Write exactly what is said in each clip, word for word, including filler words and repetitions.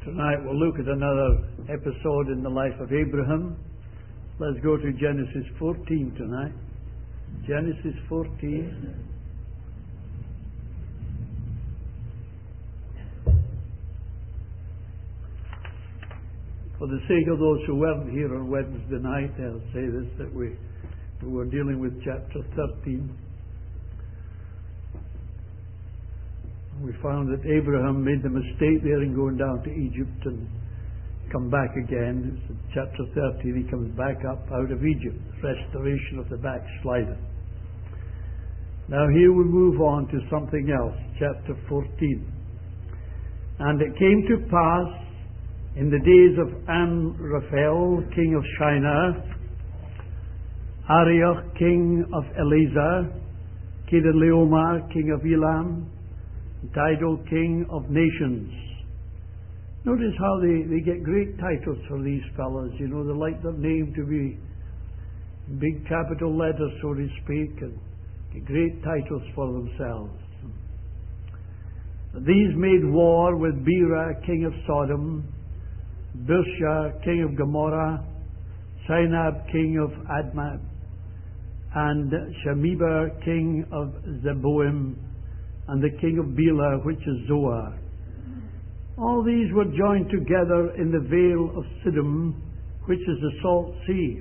Tonight we'll look at another episode in the life of Abraham. Let's go to Genesis fourteen tonight. Genesis fourteen. For the sake of those who weren't here on Wednesday night, I'll say this, that we, we were dealing with chapter thirteen. We found that Abraham made the mistake there in going down to Egypt and come back again. It's in chapter thirteen, he comes back up out of Egypt, restoration of the backslider. Now here we move on to something else, chapter fourteen. And it came to pass in the days of Amraphel, king of Shinar, Arioch, king of Eliezer, Kedorlaomer, king of Elam, Tidal, king of nations. Notice how they, they get great titles for these fellows. You know, they like their name to be big capital letters, so to speak, and get great titles for themselves. These made war with Bera, king of Sodom, Birsha, king of Gomorrah, Sinab, king of Admah, and Shemeber, king of Zeboim, and the king of Bela, which is Zoar. All these were joined together in the vale of Siddim, which is the salt sea.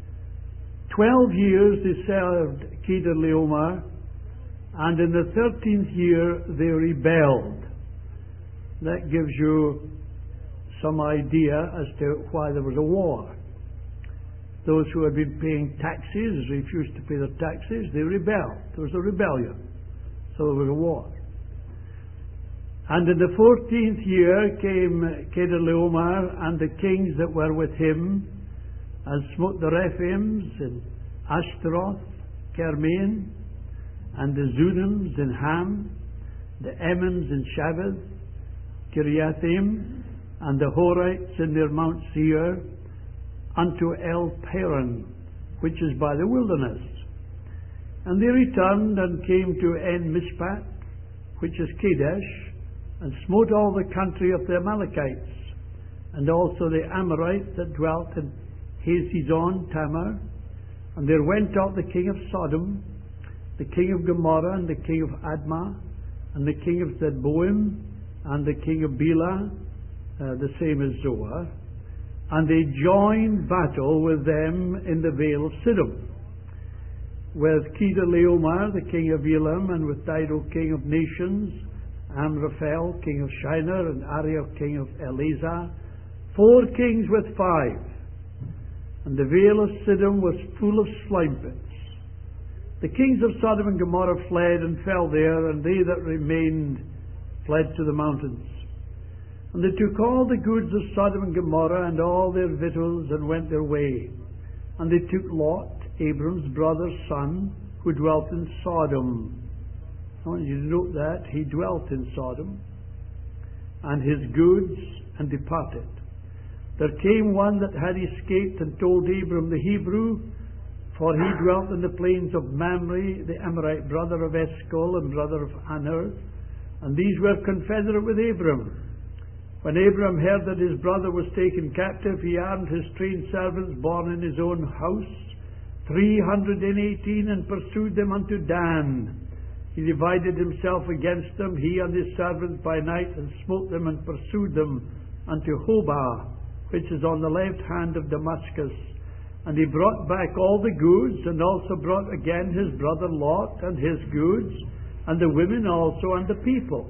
Twelve years they served Kedorlaomer, and in the thirteenth year they rebelled. That gives you some idea as to why there was a war. Those who had been paying taxes refused to pay their taxes. They rebelled. There was a rebellion. So there was a war. And in the fourteenth year came Kedorlaomer and the kings that were with him, and smote the Rephaims in Ashtaroth, Kermain, and the Zunims in Ham, the Emmons in Shaveh, Kiriathaim, and the Horites in their Mount Seir, unto El Paran, which is by the wilderness. And they returned and came to En Mishpat, which is Kadesh, and smote all the country of the Amalekites, and also the Amorites that dwelt in Hazezon Tamar. And there went out the king of Sodom, the king of Gomorrah, and the king of Admah, and the king of Zeboim, and the king of Bela, uh, the same as Zoar, and they joined battle with them in the vale of Siddim, with Kedorlaomer, the king of Elam, and with Tidal, king of nations, Amraphel, king of Shinar, and Arioch, king of Eliezer, four kings with five. And the vale of Siddim was full of slime pits. The kings of Sodom and Gomorrah fled and fell there, and they that remained fled to the mountains. And they took all the goods of Sodom and Gomorrah, and all their victuals, and went their way. And they took Lot, Abram's brother's son, who dwelt in Sodom. I want you to note that. He dwelt in Sodom, and his goods, and departed. There came one that had escaped, and told Abram the Hebrew, for he dwelt in the plains of Mamre, the Amorite, brother of Eshcol, and brother of Aner, and these were confederate with Abram. When Abram heard that his brother was taken captive, he armed his trained servants born in his own house, three hundred and eighteen, and pursued them unto Dan. He divided himself against them, he and his servants by night, and smote them and pursued them unto Hobah, which is on the left hand of Damascus. And he brought back all the goods, and also brought again his brother Lot, and his goods, and the women also, and the people.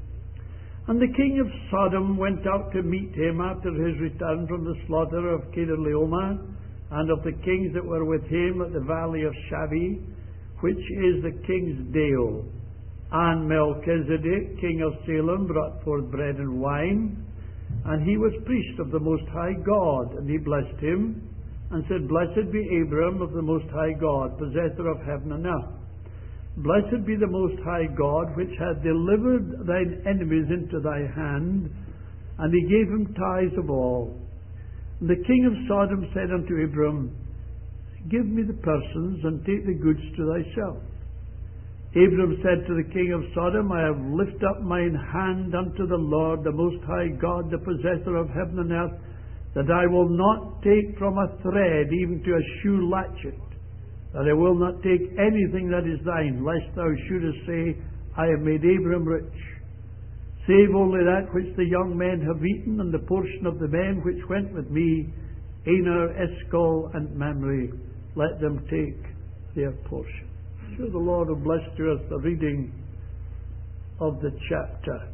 And the king of Sodom went out to meet him after his return from the slaughter of Kedorlaomer, and of the kings that were with him at the valley of Shaveh, which is the king's dale. And Melchizedek, king of Salem, brought forth bread and wine, and he was priest of the Most High God. And he blessed him, and said, Blessed be Abram of the Most High God, possessor of heaven and earth. Blessed be the Most High God, which hath delivered thine enemies into thy hand. And he gave him tithes of all. And the king of Sodom said unto Abram, Give me the persons, and take the goods to thyself. Abram said to the king of Sodom, I have lifted up mine hand unto the Lord, the Most High God, the possessor of heaven and earth, that I will not take from a thread even to a shoe latchet, that I will not take anything that is thine, lest thou shouldest say, I have made Abram rich. Save only that which the young men have eaten, and the portion of the men which went with me, Aner, Eshcol, and Mamre, let them take their portion. Sure, the Lord will bless to us the reading of the chapter.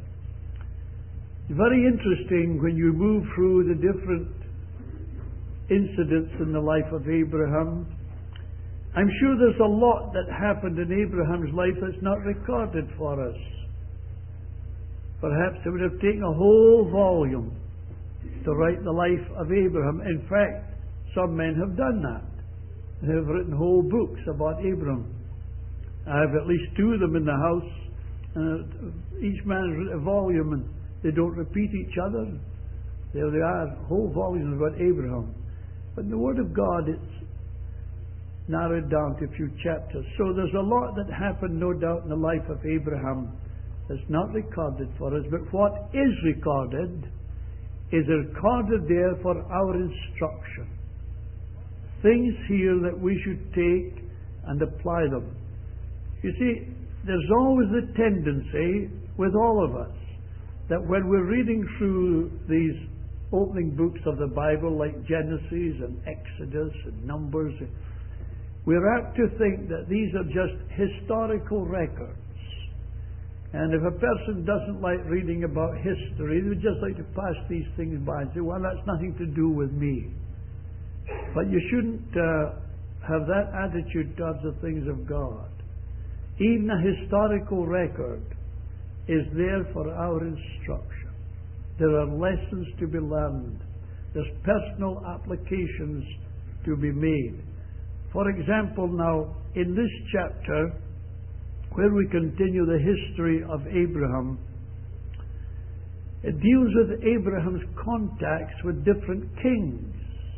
It's very interesting when you move through the different incidents in the life of Abraham. I'm sure there's a lot that happened in Abraham's life that's not recorded for us. Perhaps it would have taken a whole volume to write the life of Abraham. In fact, some men have done that. They have written whole books about Abraham. I have at least two of them in the house. Uh, each man has written a volume, and they don't repeat each other. There they are, whole volumes about Abraham. But in the Word of God, it's narrowed down to a few chapters. So there's a lot that happened, no doubt, in the life of Abraham that's not recorded for us. But what is recorded is recorded there for our instruction. Things here that we should take and apply them. You see, there's always a tendency with all of us that when we're reading through these opening books of the Bible, like Genesis and Exodus and Numbers, we're apt to think that these are just historical records. And if a person doesn't like reading about history, they would just like to pass these things by and say, well, that's nothing to do with me. But you shouldn't uh, have that attitude towards the things of God. Even a historical record is there for our instruction. There are lessons to be learned. There's personal applications to be made. For example, now, in this chapter, where we continue the history of Abraham, it deals with Abraham's contacts with different kings.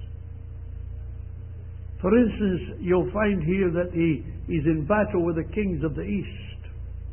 For instance, you'll find here that he is in battle with the kings of the east.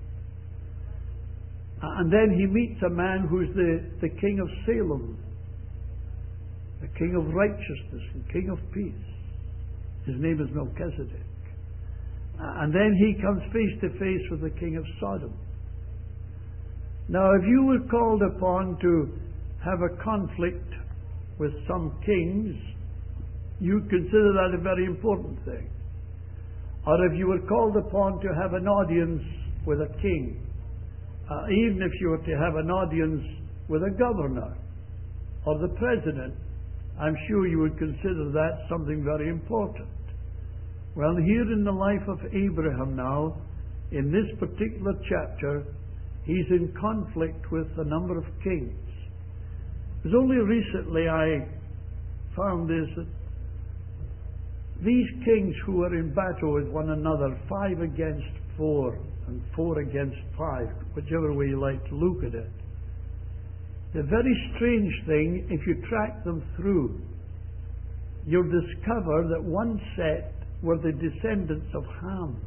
And then he meets a man who's the, the king of Salem, the king of righteousness and king of peace. His name is Melchizedek. And then he comes face to face with the king of Sodom. Now, if you were called upon to have a conflict with some kings, you consider that a very important thing. Or if you were called upon to have an audience with a king, uh, even if you were to have an audience with a governor or the president, I'm sure you would consider that something very important. Well, here in the life of Abraham now, in this particular chapter, he's in conflict with a number of kings. It was only recently I found this, that these kings who are in battle with one another, five against four, and four against five, whichever way you like to look at it, the very strange thing, if you track them through, you'll discover that one set were the descendants of Ham,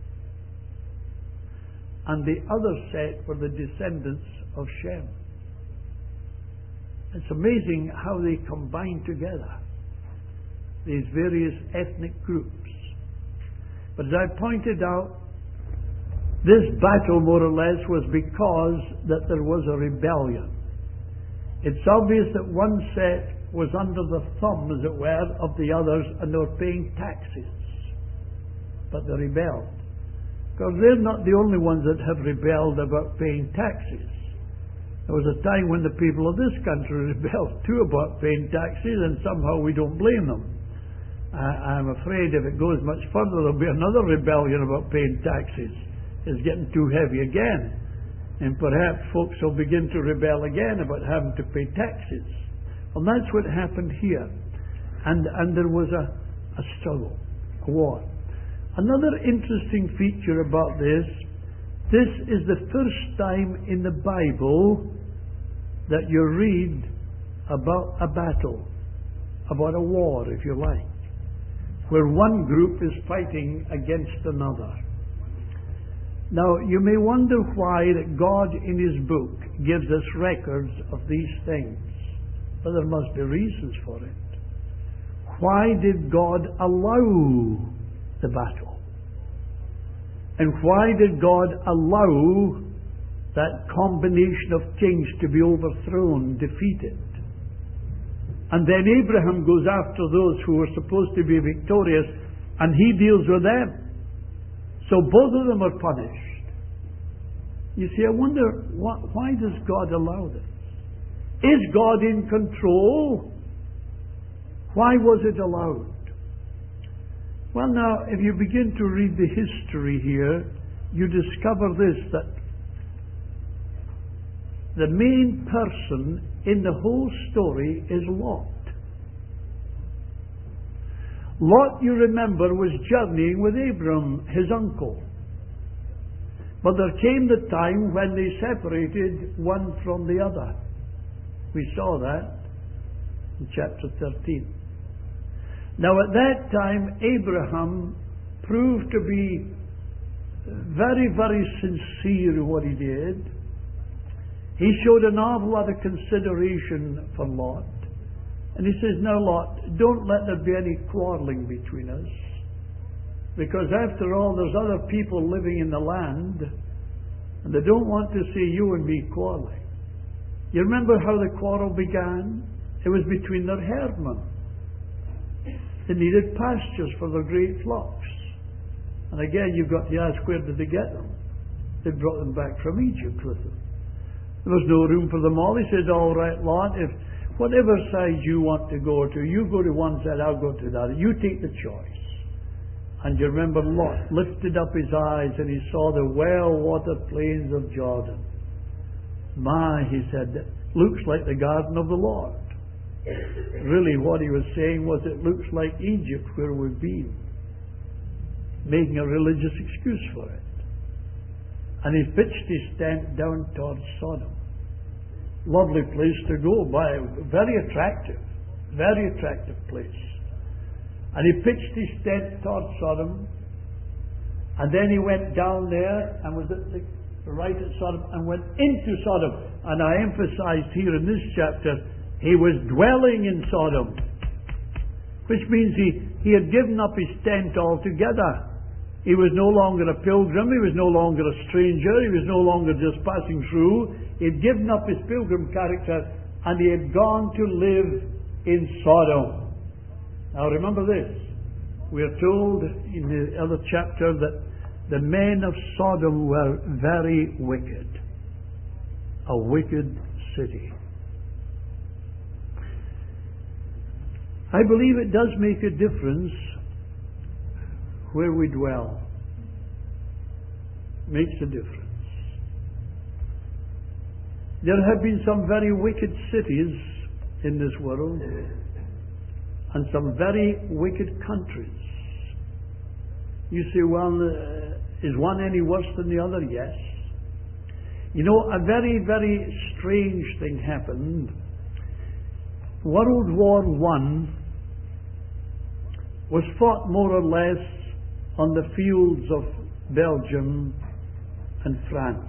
and the other set were the descendants of Shem. It's amazing how they combine together, these various ethnic groups. But as I pointed out, this battle more or less was because that there was a rebellion. It's obvious that one set was under the thumb, as it were, of the others, and they were paying taxes. But they rebelled. Because they're not the only ones that have rebelled about paying taxes. There was a time when the people of this country rebelled too about paying taxes, and somehow we don't blame them. I, I'm afraid if it goes much further, there'll be another rebellion about paying taxes. It's getting too heavy again. And perhaps folks will begin to rebel again about having to pay taxes. Well, that's what happened here. And, and there was a, a struggle, a war. Another interesting feature about this, this is the first time in the Bible that you read about a battle, about a war, if you like, where one group is fighting against another. Now, you may wonder why that God in His book gives us records of these things. But there must be reasons for it. Why did God allow the battle? And why did God allow that combination of kings to be overthrown, defeated? And then Abraham goes after those who were supposed to be victorious, and he deals with them. So both of them are punished. You see, I wonder, wh- why does God allow this? Is God in control? Why was it allowed? Well, now, if you begin to read the history here, you discover this, that the main person in the whole story is Lot. Lot, you remember, was journeying with Abram, his uncle. But there came the time when they separated one from the other. We saw that in chapter thirteen. Now at that time, Abraham proved to be very, very sincere in what he did. He showed an awful lot of consideration for Lot. And he says, now Lot, don't let there be any quarreling between us. Because after all, there's other people living in the land, and they don't want to see you and me quarreling. You remember how the quarrel began? It was between their herdmen. They needed pastures for their great flocks. And again, you've got to ask, where did they get them? They brought them back from Egypt with them. There was no room for them all. He said, all right, Lot, if whatever side you want to go to, you go to one side, I'll go to the other. You take the choice. And you remember Lot lifted up his eyes and he saw the well-watered plains of Jordan. My, he said, it looks like the garden of the Lord. Really, what he was saying was, it looks like Egypt where we've been. Making a religious excuse for it. And he pitched his tent down towards Sodom. Lovely place to go by. Very attractive. Very attractive place. And he pitched his tent towards Sodom. And then he went down there and was at the right at Sodom and went into Sodom. And I emphasized here in this chapter, he was dwelling in Sodom. Which means he, he had given up his tent altogether. He was no longer a pilgrim, he was no longer a stranger, he was no longer just passing through. He had given up his pilgrim character and he had gone to live in Sodom. Now remember this, we are told in the other chapter that the men of Sodom were very wicked. A wicked city. I believe it does make a difference where we dwell. Makes a difference. There have been some very wicked cities in this world and some very wicked countries. You say, well, uh, is one any worse than the other? Yes. You know, a very, very strange thing happened. World War One was fought more or less on the fields of Belgium and France.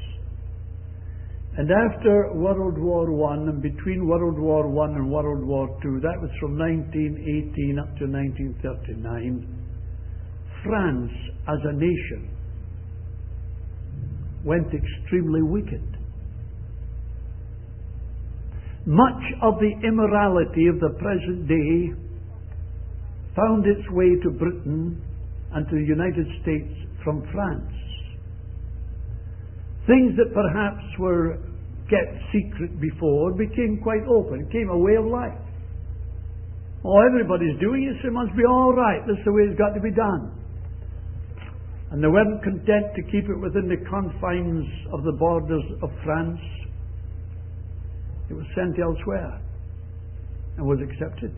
And after World War One, and between World War One and World War Two, that was from nineteen eighteen up to nineteen thirty-nine, France as a nation went extremely wicked. Much of the immorality of the present day found its way to Britain and to the United States from France. Things that perhaps were kept secret before became quite open. It became a way of life. Oh, everybody's doing it, so it must be all right. This is the way it's got to be done. And they weren't content to keep it within the confines of the borders of France. It was sent elsewhere and was accepted.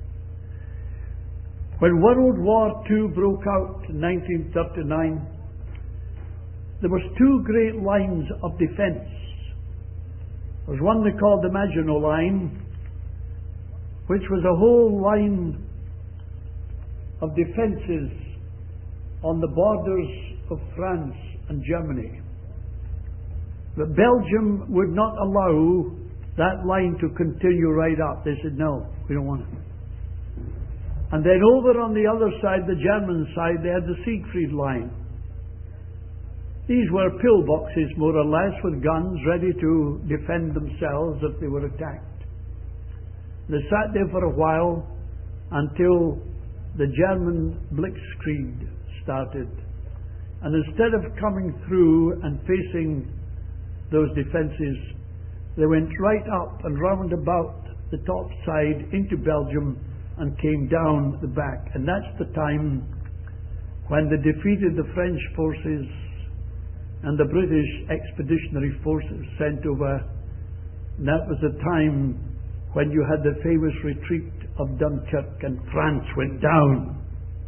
When World War Two broke out in nineteen thirty-nine, there was two great lines of defense. There was one they called the Maginot Line, which was a whole line of defences on the borders of France and Germany. But Belgium would not allow that line to continue right up. They said, no, we don't want it. And then over on the other side, the German side, they had the Siegfried line. These were pillboxes, more or less, with guns ready to defend themselves if they were attacked. They sat there for a while until the German Blitzkrieg started. And instead of coming through and facing those defences, they went right up and round about the top side into Belgium and came down the back. And that's the time when they defeated the French forces and the British expeditionary forces sent over. And that was the time when you had the famous retreat of Dunkirk and France went down.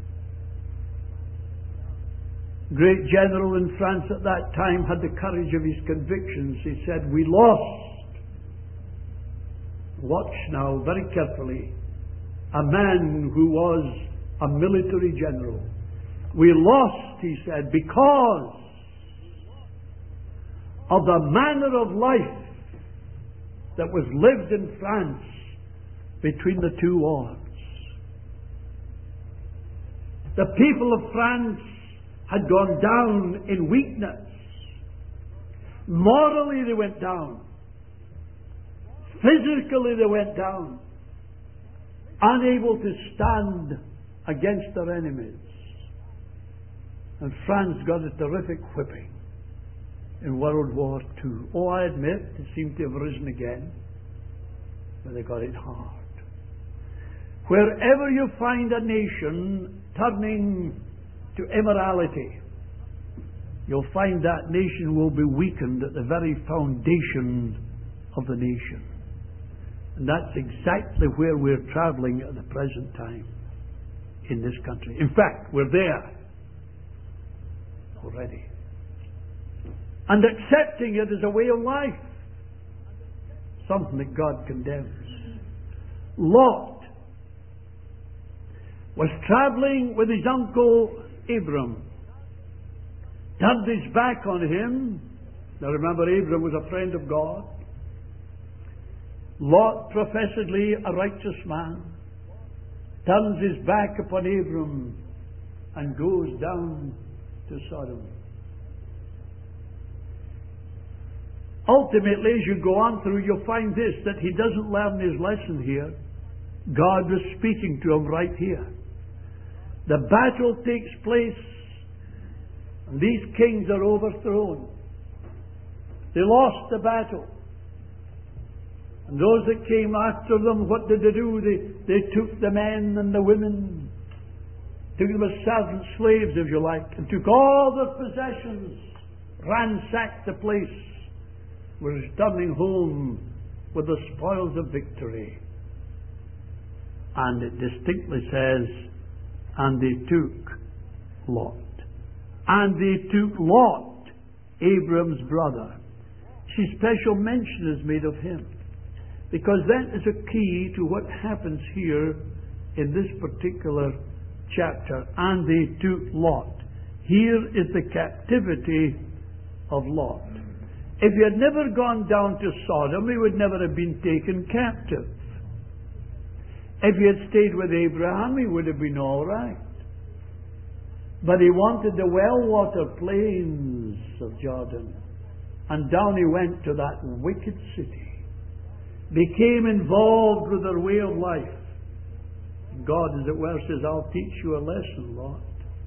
Great general in France at that time had the courage of his convictions. He said, we lost. Watch now very carefully. A man who was a military general. We lost, he said, because of the manner of life that was lived in France between the two wars. The people of France had gone down in weakness. Morally they went down. Physically they went down. Unable to stand against their enemies. And France got a terrific whipping in World War Two. Oh, I admit, it seemed to have risen again, but they got it hard. Wherever you find a nation turning to immorality, you'll find that nation will be weakened at the very foundation of the nation. And that's exactly where we're traveling at the present time in this country. In fact, we're there already. And accepting it as a way of life. Something that God condemns. Lot was traveling with his uncle Abram. Turned his back on him. Now remember, Abram was a friend of God. Lot, professedly a righteous man, turns his back upon Abram and goes down to Sodom. Ultimately, as you go on through, you'll find this, that he doesn't learn his lesson here. God was speaking to him right here. The battle takes place, and these kings are overthrown. They lost the battle. And those that came after them, what did they do? They, they took the men and the women, took them as servant slaves, if you like, and took all their possessions, ransacked the place, were returning home with the spoils of victory. And it distinctly says, and they took Lot. And they took Lot, Abram's brother. See, special mention is made of him, because that is a key to what happens here in this particular chapter. And they took Lot. Here is the captivity of Lot. If he had never gone down to Sodom, he would never have been taken captive. If he had stayed with Abraham, he would have been all right. But he wanted the well-watered plains of Jordan. And down he went to that wicked city. Became involved with their way of life. God, as it were, says, I'll teach you a lesson, Lot.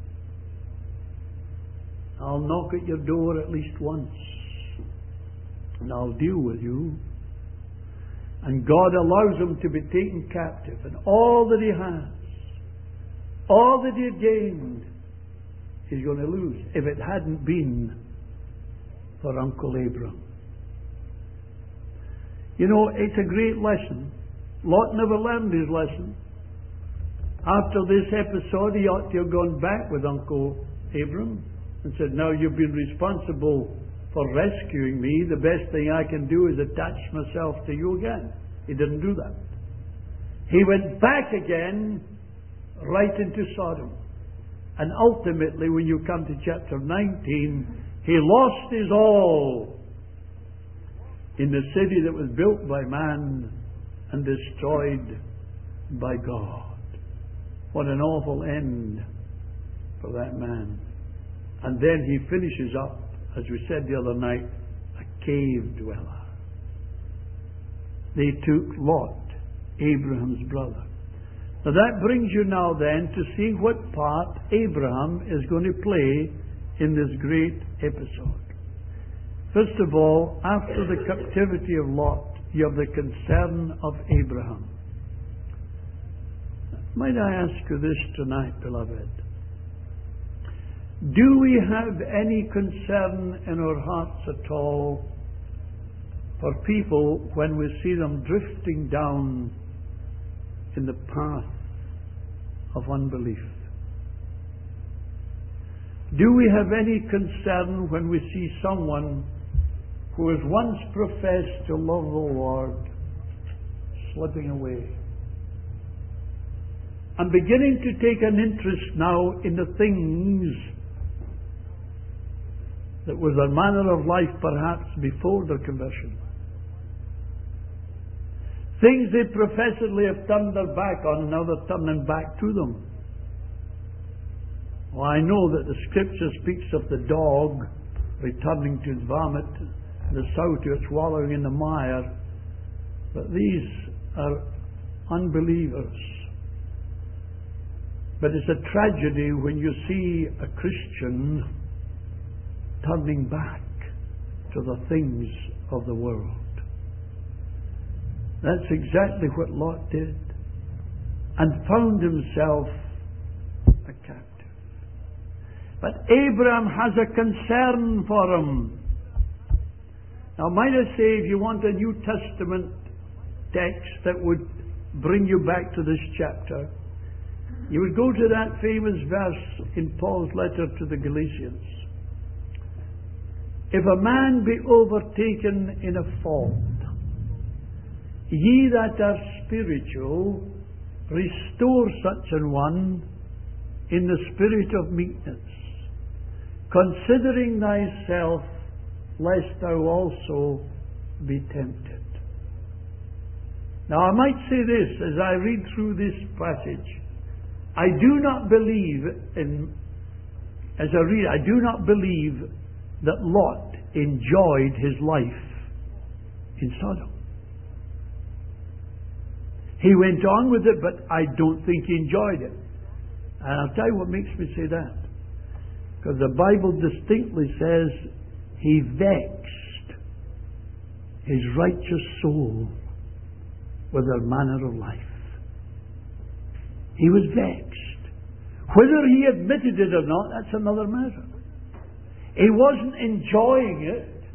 I'll knock at your door at least once. And I'll deal with you. And God allows him to be taken captive. And all that he has, all that he had gained, he's going to lose if it hadn't been for Uncle Abram. You know, it's a great lesson. Lot never learned his lesson. After this episode, he ought to have gone back with Uncle Abram and said, now you've been responsible for rescuing me. The best thing I can do is attach myself to you again. He didn't do that. He went back again right into Sodom. And ultimately, when you come to chapter nineteen, He lost his all in the city that was built by man and destroyed by God. What an awful end for that man. And then he finishes up, as we said the other night, a cave dweller. They took Lot, Abraham's brother. Now that brings you now then to see what part Abraham is going to play in this great episode. First of all, after the captivity of Lot, you have the concern of Abraham. Might I ask you this tonight, beloved? Do we have any concern in our hearts at all for people when we see them drifting down in the path of unbelief? Do we have any concern when we see someone who has once professed to love the Lord slipping away and beginning to take an interest now in the things that was their manner of life perhaps before their conversion? Things they professedly have turned their back on, and now they're turning back to them. Well, I know that the Scripture speaks of the dog returning to its vomit, the sow to its wallowing in the mire, but these are unbelievers. But it's a tragedy when you see a Christian turning back to the things of the world. That's exactly what Lot did, and found himself a captive. But Abraham has a concern for him. Now, might I say, if you want a New Testament text that would bring you back to this chapter, you would go to that famous verse in Paul's letter to the Galatians. If a man be overtaken in a fault, ye that are spiritual, restore such an one in the spirit of meekness, considering thyself, lest thou also be tempted. Now I might say this as I read through this passage. I do not believe in, as I read, I do not believe that Lot enjoyed his life in Sodom. He went on with it, but I don't think he enjoyed it. And I'll tell you what makes me say that. Because the Bible distinctly says he vexed his righteous soul with their manner of life. He was vexed. Whether he admitted it or not, that's another matter. He wasn't enjoying it.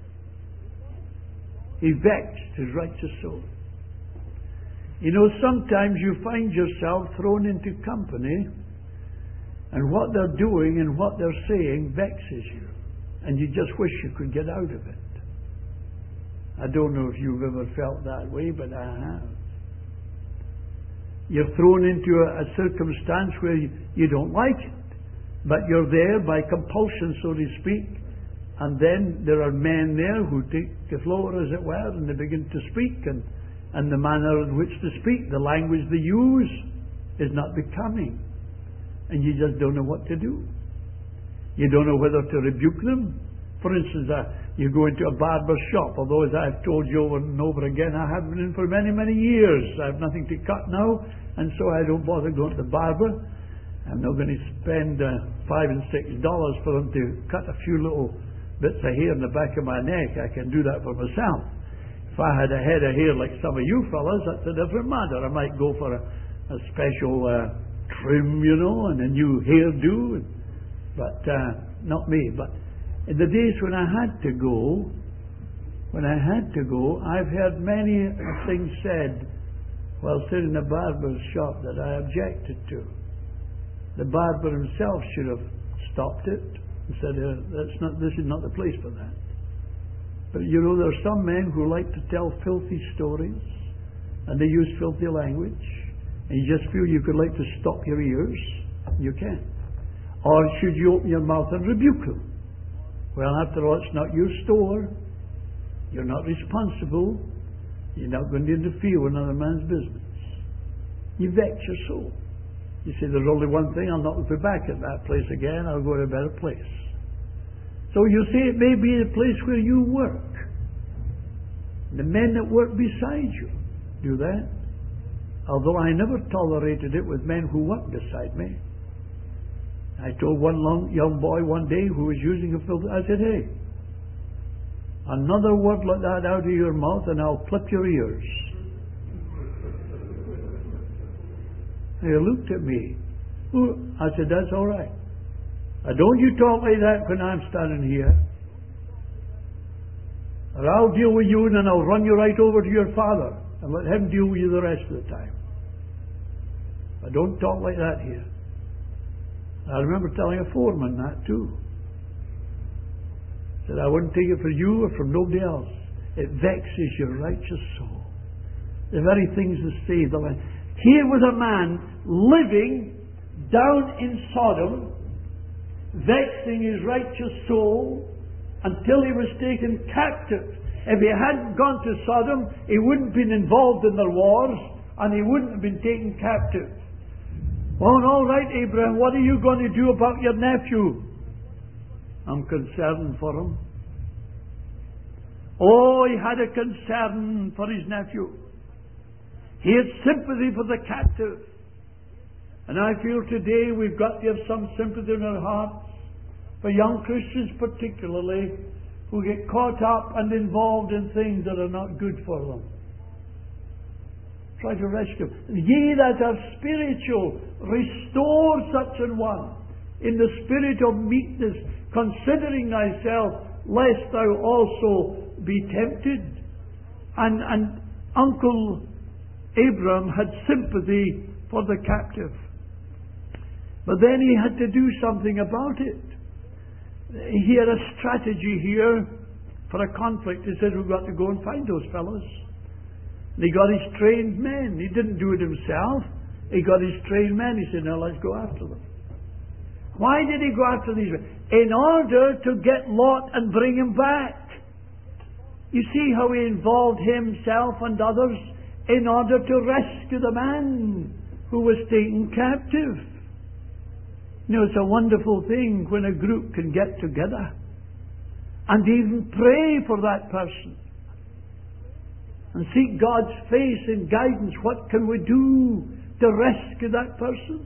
He vexed his righteous soul. You know, sometimes you find yourself thrown into company, and what they're doing and what they're saying vexes you, and you just wish you could get out of it. I don't know if you've ever felt that way, but I have. You're thrown into a, a circumstance where you, you don't like it, but you're there by compulsion, so to speak, and then there are men there who take the floor, as it were, and they begin to speak, and and the manner in which to speak, the language they use, is not becoming. And you just don't know what to do. You don't know whether to rebuke them. For instance, uh, you go into a barber's shop, although as I've told you over and over again, I haven't been in for many, many years. I have nothing to cut now, and so I don't bother going to the barber. I'm not going to spend uh, five and six dollars for them to cut a few little bits of hair in the back of my neck. I can do that for myself. If I had a head of hair like some of you fellas, that's a different matter. I might go for a, a special uh, trim, you know, and a new hairdo, but uh, not me. But in the days when I had to go, when I had to go, I've heard many things said while sitting in a barber's shop that I objected to. The barber himself should have stopped it and said, uh, "That's not. This is not the place for that." But you know, there are some men who like to tell filthy stories, and they use filthy language, and you just feel you could like to stop your ears. You can't. Or should you open your mouth and rebuke them? Well, after all, it's not your store. You're not responsible. You're not going to interfere with another man's business. You vex your soul. You say, there's only one thing, I'll not be back at that place again. I'll go to a better place. So you see, it may be the place where you work. The men that work beside you do that. Although I never tolerated it with men who worked beside me. I told one long, young boy one day who was using a filter, I said, hey, another word like that out of your mouth and I'll clip your ears. He looked at me. I said, that's all right. Now, don't you talk like that when I'm standing here. Or I'll deal with you and then I'll run you right over to your father and let him deal with you the rest of the time. But don't talk like that here. I remember telling a foreman that too. Said I wouldn't take it for you or from nobody else. It vexes your righteous soul. The very things that save the land. Here was a man living down in Sodom, vexing his righteous soul until he was taken captive. If he hadn't gone to Sodom, he wouldn't have been involved in their wars and he wouldn't have been taken captive. Well, all right, Abraham, what are you going to do about your nephew? I'm concerned for him. Oh, he had a concern for his nephew. He had sympathy for the captive. And I feel today we've got to have some sympathy in our hearts for young Christians particularly who get caught up and involved in things that are not good for them. Try to rescue. Ye that are spiritual, restore such an one in the spirit of meekness, considering thyself, lest thou also be tempted. And, and Uncle Abram had sympathy for the captive. But then he had to do something about it. He had a strategy here for a conflict. He said, we've got to go and find those fellows. And he got his trained men. He didn't do it himself. He got his trained men. He said, now let's go after them. Why did he go after these men? In order to get Lot and bring him back. You see how he involved himself and others in order to rescue the man who was taken captive. You know, it's a wonderful thing when a group can get together and even pray for that person and seek God's face in guidance. What can we do to rescue that person?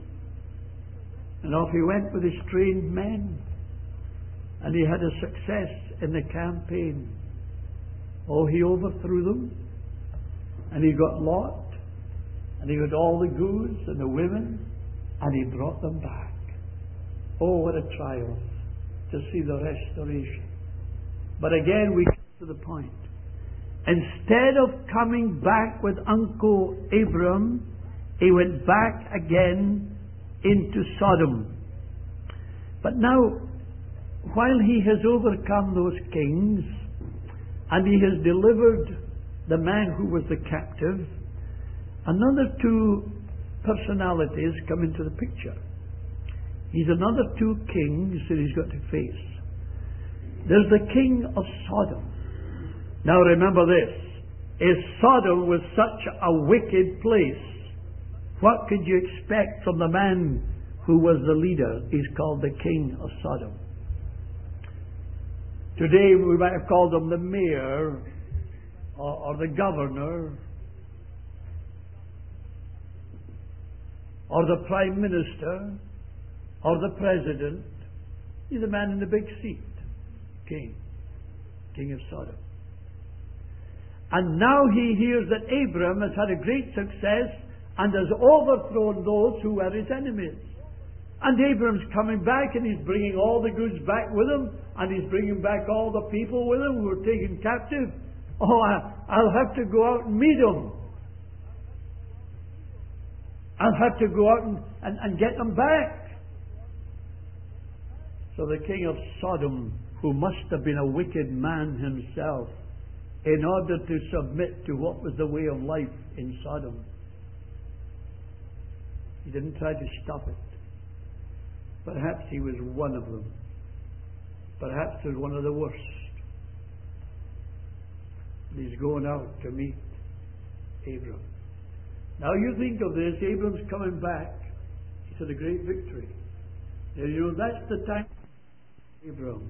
And off he went with his trained men, and he had a success in the campaign. Oh, he overthrew them, and he got Lot, and he got all the goods and the women, and he brought them back. Oh, what a triumph to see the restoration. But again, we come to the point. Instead of coming back with Uncle Abram, he went back again into Sodom. But now, while he has overcome those kings, and he has delivered the man who was the captive, another two personalities come into the picture. He's another two kings that he's got to face. There's the king of Sodom. Now remember this. If Sodom was such a wicked place, what could you expect from the man who was the leader? He's called the king of Sodom. Today we might have called him the mayor or, or the governor or the prime minister or the president. He's the man in the big seat. King. King of Sodom. And now he hears that Abram has had a great success and has overthrown those who were his enemies. And Abram's coming back and he's bringing all the goods back with him, and he's bringing back all the people with him who were taken captive. Oh, I, I'll have to go out and meet them. I'll have to go out and, and, and get them back. So the king of Sodom, who must have been a wicked man himself, in order to submit to what was the way of life in Sodom, he didn't try to stop it. Perhaps he was one of them. Perhaps there's one of the worst. And he's going out to meet Abram. Now you think of this, Abram's coming back. He's had a great victory. Now you know that's the time Abram.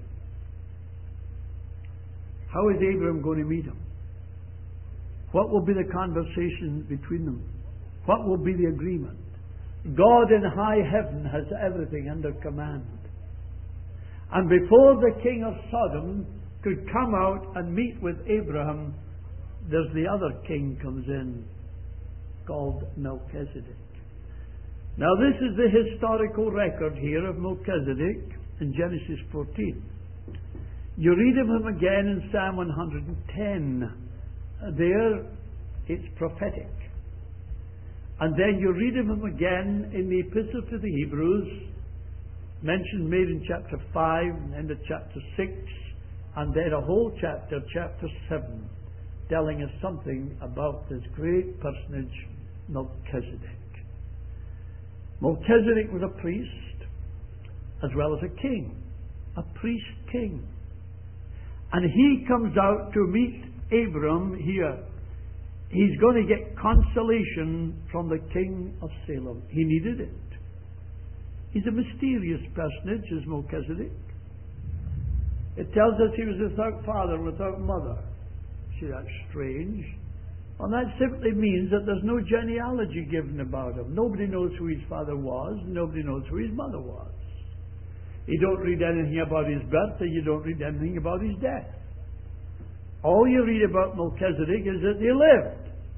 How is Abram going to meet him? What will be the conversation between them? What will be the agreement? God in high heaven has everything under command. And before the king of Sodom could come out and meet with Abraham, there's the other king comes in, called Melchizedek. Now this is the historical record here of Melchizedek in Genesis fourteen. You read of him again in Psalm one hundred ten. There, it's prophetic. And then you read of him again in the Epistle to the Hebrews, mentioned made in chapter five and end of chapter six, and then a whole chapter, chapter seven, telling us something about this great personage, Melchizedek. Melchizedek was a priest as well as a king, a priest king. And he comes out to meet Abram here. He's going to get consolation from the king of Salem. He needed it. He's a mysterious personage, is Melchizedek. It tells us he was without father, without mother. See, that's strange. And that simply means that there's no genealogy given about him. Nobody knows who his father was. Nobody knows who his mother was. You don't read anything about his birth, and you don't read anything about his death. All you read about Melchizedek is that he lived.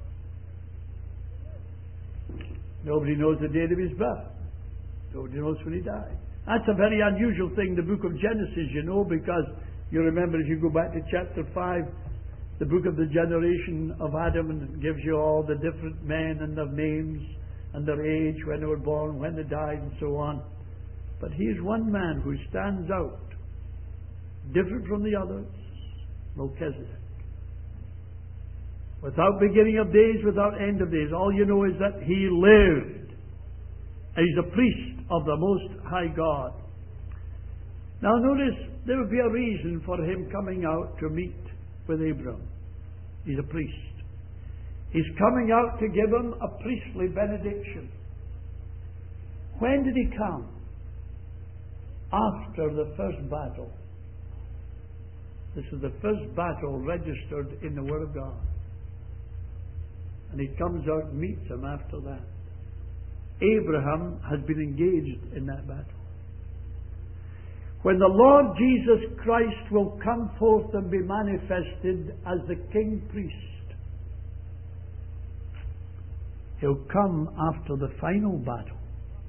Nobody knows the date of his birth. Nobody knows when he died. That's a very unusual thing, the book of Genesis, you know, because you remember if you go back to chapter five, the book of the generation of Adam, and it gives you all the different men and their names and their age, when they were born, when they died, and so on. But here's one man who stands out, different from the others, Melchizedek. Without beginning of days, without end of days. All you know is that he lived. And he's a priest of the Most High God. Now notice, there would be a reason for him coming out to meet with Abram. He's a priest. He's coming out to give him a priestly benediction. When did he come? After the first battle. This is the first battle registered in the Word of God. And he comes out and meets him after that. Abraham has been engaged in that battle. When the Lord Jesus Christ will come forth and be manifested as the King Priest, he'll come after the final battle.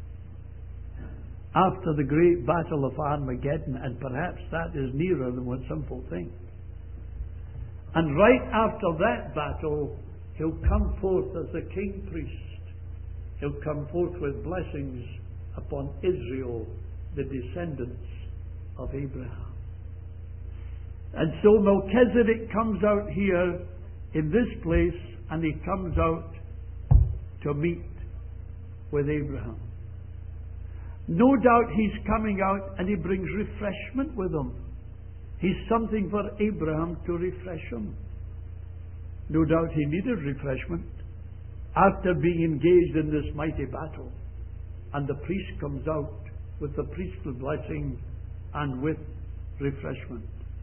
After the great battle of Armageddon, and perhaps that is nearer than one simple thing. And right after that battle, he'll come forth as the King Priest. He'll come forth with blessings upon Israel, the descendants of Abraham. And so Melchizedek comes out here in this place, and he comes out to meet with Abraham. No doubt he's coming out and he brings refreshment with him. He's something for Abraham to refresh him. No doubt he needed refreshment after being engaged in this mighty battle. And the priest comes out with the priestly blessing and with refreshment.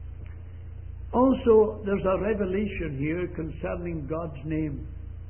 Also, there's a revelation here concerning God's name.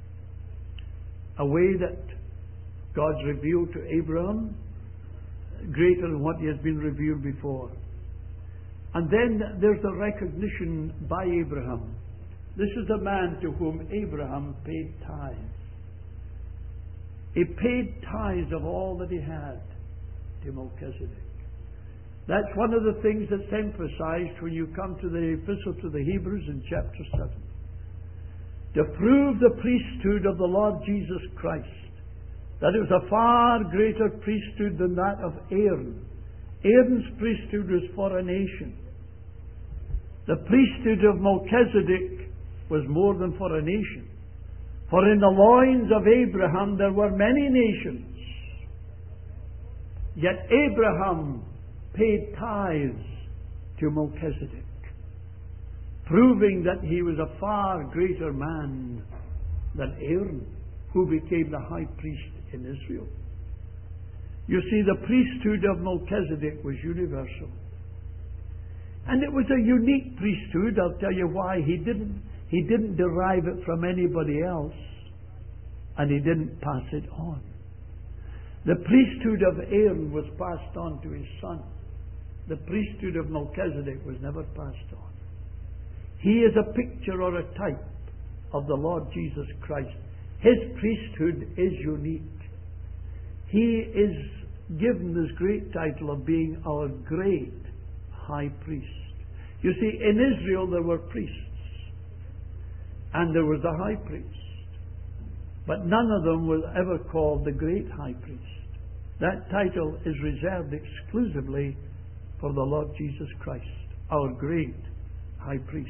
A way that God's revealed to Abraham, greater than what he has been revealed before. And then there's the recognition by Abraham. This is the man to whom Abraham paid tithes. He paid tithes of all that he had to Melchizedek. That's one of the things that's emphasized when you come to the Epistle to the Hebrews in chapter seven. To prove the priesthood of the Lord Jesus Christ, that it was a far greater priesthood than that of Aaron. Aaron's priesthood was for a nation. The priesthood of Melchizedek was more than for a nation. For in the loins of Abraham there were many nations. Yet Abraham paid tithes to Melchizedek, proving that he was a far greater man than Aaron, who became the high priest in Israel. You see, the priesthood of Melchizedek was universal. And it was a unique priesthood. I'll tell you why. He didn't, he didn't derive it from anybody else, and he didn't pass it on. The priesthood of Aaron was passed on to his son. The priesthood of Melchizedek was never passed on. He is a picture or a type of the Lord Jesus Christ. His priesthood is unique. He is given this great title of being our great high priest. You see, in Israel there were priests, and there was a high priest, but none of them was ever called the great high priest. That title is reserved exclusively for the Lord Jesus Christ, our great high priest.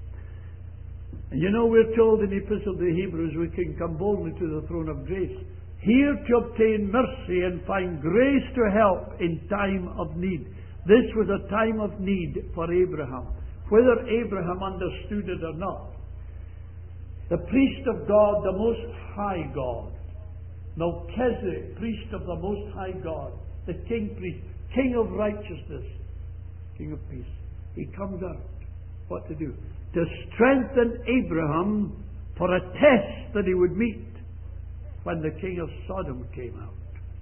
And you know, we're told in the Epistle to the Hebrews we can come boldly to the throne of grace, here to obtain mercy and find grace to help in time of need. This was a time of need for Abraham, whether Abraham understood it or not. The priest of God, the Most High God, Melchizedek, priest of the Most High God, the king priest, king of righteousness, king of peace. He comes out. What to do? To strengthen Abraham for a test that he would meet when the king of Sodom came out.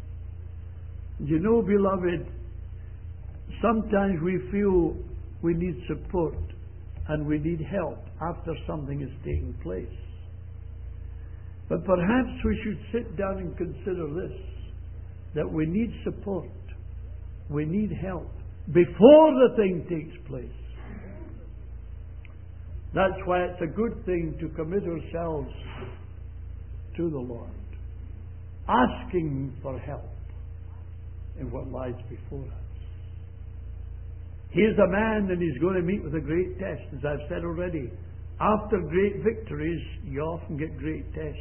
And you know, beloved, sometimes we feel we need support and we need help after something has taken place. But perhaps we should sit down and consider this, that we need support, we need help before the thing takes place. That's why it's a good thing to commit ourselves to the Lord, asking for help in what lies before us. Here's a man, and he's going to meet with a great test, as I've said already. After great victories, you often get great tests.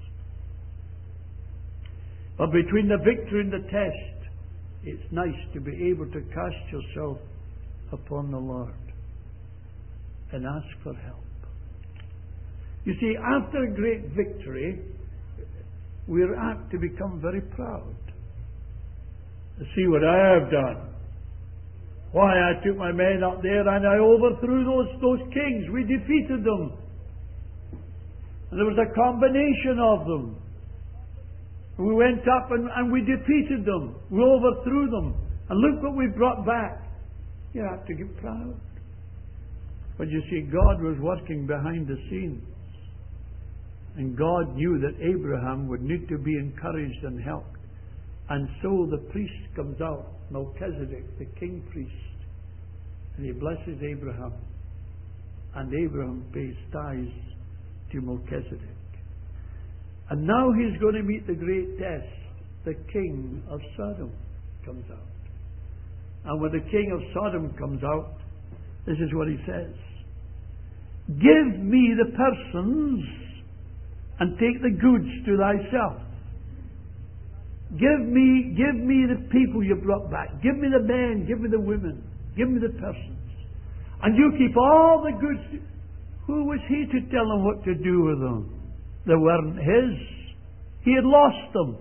But between the victory and the test, it's nice to be able to cast yourself upon the Lord and ask for help. You see, after a great victory, we're apt to become very proud. See what I have done. Why, I took my men up there and I overthrew those, those kings. We defeated them. And there was a combination of them. We went up and, and we defeated them. We overthrew them. And look what we brought back. You have to get proud. But you see, God was working behind the scenes. And God knew that Abraham would need to be encouraged and helped. And so the priest comes out, Melchizedek, the king priest. And he blesses Abraham. And Abraham pays tithes to Melchizedek. And now he's going to meet the great test. The king of Sodom comes out. And when the king of Sodom comes out, this is what he says. Give me the persons and take the goods to thyself. Give me, give me the people you brought back. Give me the men, give me the women, give me the persons. And you keep all the goods. Who was he to tell them what to do with them? They weren't his. He had lost them.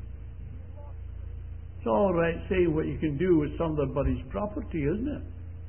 It's all right saying what you can do with somebody's property, isn't it?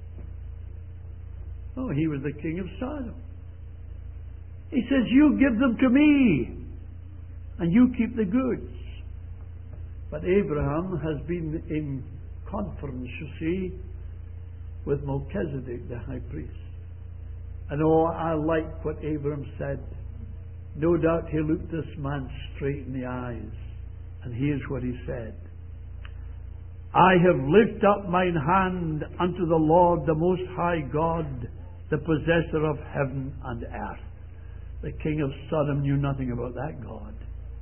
Oh, he was the king of Sodom. He says, you give them to me, and you keep the goods. But Abraham has been in conference, you see, with Melchizedek, the high priest. And oh, I like what Abraham said. No doubt he looked this man straight in the eyes. And here's what he said. I have lifted up mine hand unto the Lord, the Most High God, the possessor of heaven and earth. The king of Sodom knew nothing about that God.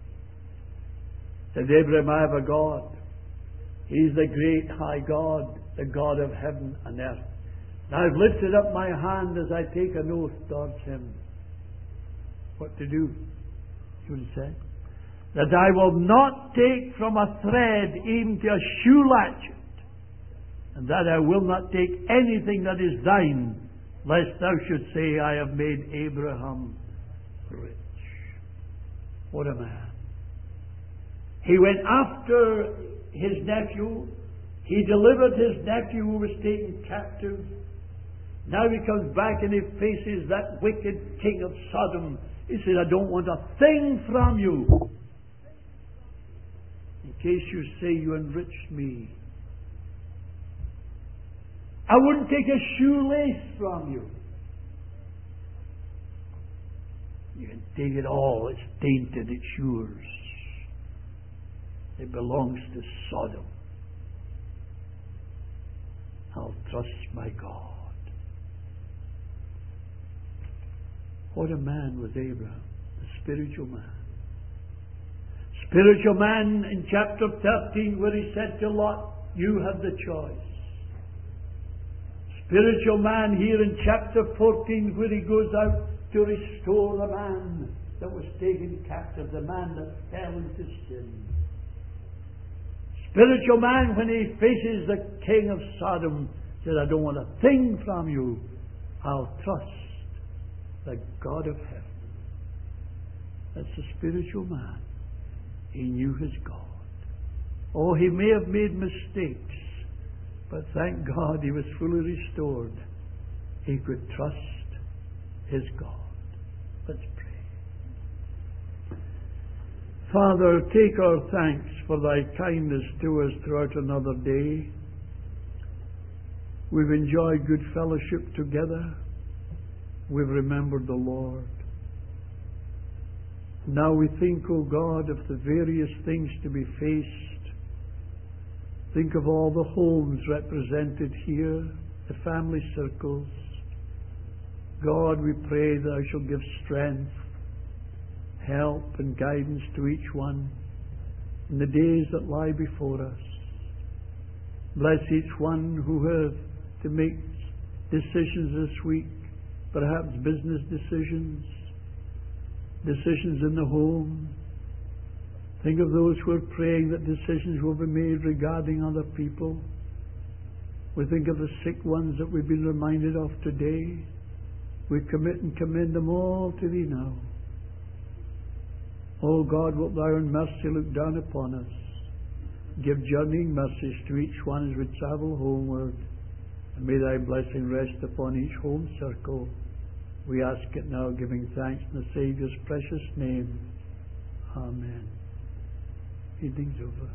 Said Abraham, I have a God. He's the great high God, the God of heaven and earth. Now I've lifted up my hand as I take an oath towards him. What to do? See what he said? That I will not take from a thread even to a shoe latchet and that I will not take anything that is thine, lest thou should say, I have made Abraham rich. What a man. He went after his nephew. He delivered his nephew who was taken captive. Now he comes back and he faces that wicked king of Sodom. He says, I don't want a thing from you. In case you say you enriched me, I wouldn't take a shoelace from you. You can take it all. It's tainted. It's yours. It belongs to Sodom. I'll trust my God. What a man was Abraham, the spiritual man. Spiritual man in chapter thirteen, where he said to Lot, you have the choice. Spiritual man here in chapter fourteen, where he goes out to restore the man that was taken captive, the man that fell into sin. Spiritual man, when he faces the king of Sodom, says, I don't want a thing from you. I'll trust the God of heaven. That's the spiritual man. He knew his God. Oh, he may have made mistakes, but thank God he was fully restored. He could trust his God. Let's pray. Father, take our thanks for thy kindness to us throughout another day. We've enjoyed good fellowship together. We've remembered the Lord. Now we think, O God, of the various things to be faced. Think of all the homes represented here, the family circles. God, we pray that thou shalt give strength, help and guidance to each one in the days that lie before us. Bless each one who have to make decisions this week, perhaps business decisions, decisions in the home. Think of those who are praying that decisions will be made regarding other people. We think of the sick ones that we've been reminded of today. We commit and commend them all to Thee now. O God, wilt Thou in mercy look down upon us. Give journeying mercies to each one as we travel homeward. And may Thy blessing rest upon each home circle. We ask it now, giving thanks in the Saviour's precious name. Amen. Evening's over.